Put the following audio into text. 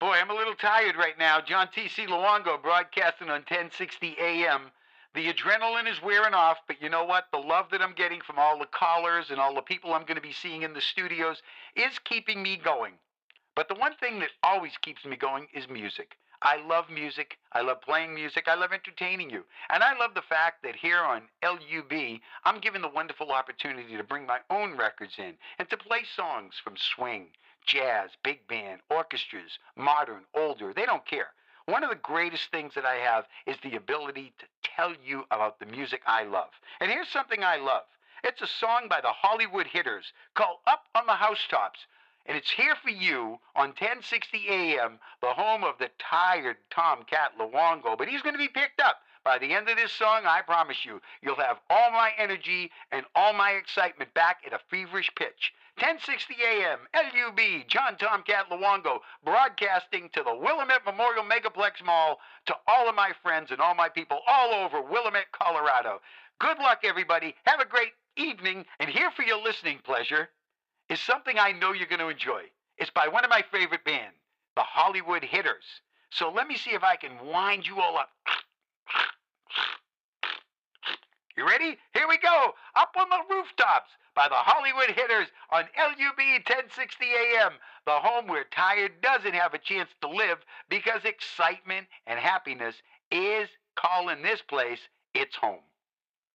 Boy, I'm a little tired right now. John T.C. Luongo broadcasting on 1060 AM. The adrenaline is wearing off, but you know what? The love that I'm getting from all the callers and all the people I'm going to be seeing in the studios is keeping me going. But the one thing that always keeps me going is music. I love music. I love playing music. I love entertaining you. And I love the fact that here on LUB, I'm given the wonderful opportunity to bring my own records in and to play songs from swing, jazz, big band, orchestras, modern, older. They don't care. One of the greatest things that I have is the ability to tell you about the music I love. And here's something I love. It's a song by the Hollywood Hitters called Up on the Housetops. And it's here for you on 1060 AM, the home of the tired Tomcat Luongo. But he's going to be picked up. By the end of this song, I promise you, you'll have all my energy and all my excitement back at a feverish pitch. 1060 AM, LUB, John Tomcat Luongo, broadcasting to the Willamette Memorial Megaplex Mall to all of my friends and all my people all over Willamette, Colorado. Good luck, everybody. Have a great evening. And here for your listening pleasure is something I know you're going to enjoy. It's by one of my favorite bands, the Hollywood Hitters. So let me see if I can wind you all up. You ready? Here we go. Up on the Rooftops by the Hollywood Hitters on LUB 1060 AM, the home where tired doesn't have a chance to live because excitement and happiness is calling this place its home.